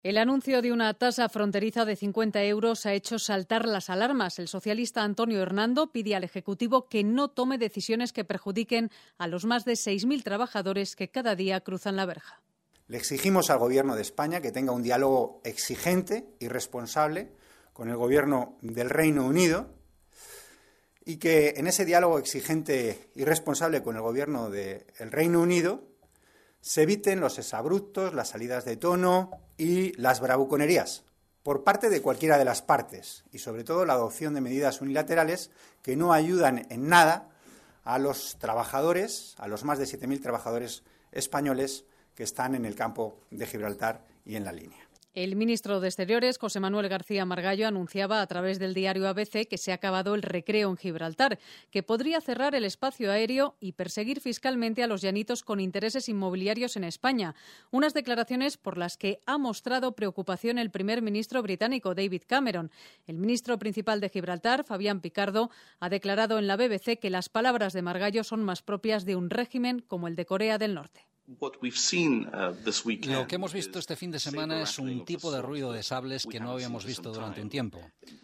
El anuncio de una tasa fronteriza de 50 euros ha hecho saltar las alarmas. El socialista Antonio Hernando pide al Ejecutivo que no tome decisiones que perjudiquen a los más de 6.000 trabajadores que cada día cruzan la verja. Le exigimos al Gobierno de España que tenga un diálogo exigente y responsable con el Gobierno del Reino Unido y que en ese diálogo exigente y responsable con el Gobierno del Reino Unido se eviten los exabruptos, las salidas de tono y las bravuconerías por parte de cualquiera de las partes y, sobre todo, la adopción de medidas unilaterales que no ayudan en nada a los trabajadores, a los más de 7.000 trabajadores españoles que están en el campo de Gibraltar y en la línea. El ministro de Exteriores, José Manuel García Margallo, anunciaba a través del diario ABC que se ha acabado el recreo en Gibraltar, que podría cerrar el espacio aéreo y perseguir fiscalmente a los llanitos con intereses inmobiliarios en España. Unas declaraciones por las que ha mostrado preocupación el primer ministro británico, David Cameron. El ministro principal de Gibraltar, Fabián Picardo, ha declarado en la BBC que las palabras de Margallo son más propias de un régimen como el de Corea del Norte. Lo que hemos visto este fin de semana es un tipo de ruido de sables que no habíamos visto durante un tiempo.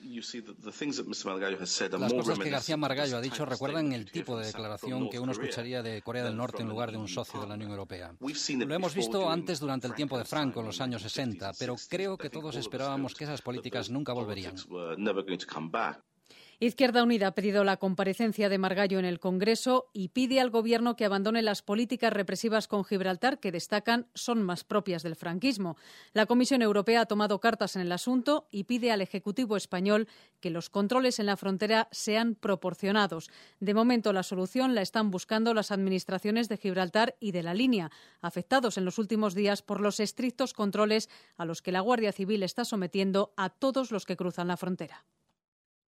Las cosas que García Margallo ha dicho recuerdan el tipo de declaración que uno escucharía de Corea del Norte en lugar de un socio de la Unión Europea. Lo hemos visto antes durante el tiempo de Franco, en los años 60, pero creo que todos esperábamos que esas políticas nunca volverían. Izquierda Unida ha pedido la comparecencia de Margallo en el Congreso y pide al Gobierno que abandone las políticas represivas con Gibraltar, que destacan son más propias del franquismo. La Comisión Europea ha tomado cartas en el asunto y pide al Ejecutivo español que los controles en la frontera sean proporcionados. De momento, la solución la están buscando las administraciones de Gibraltar y de la Línea, afectados en los últimos días por los estrictos controles a los que la Guardia Civil está sometiendo a todos los que cruzan la frontera.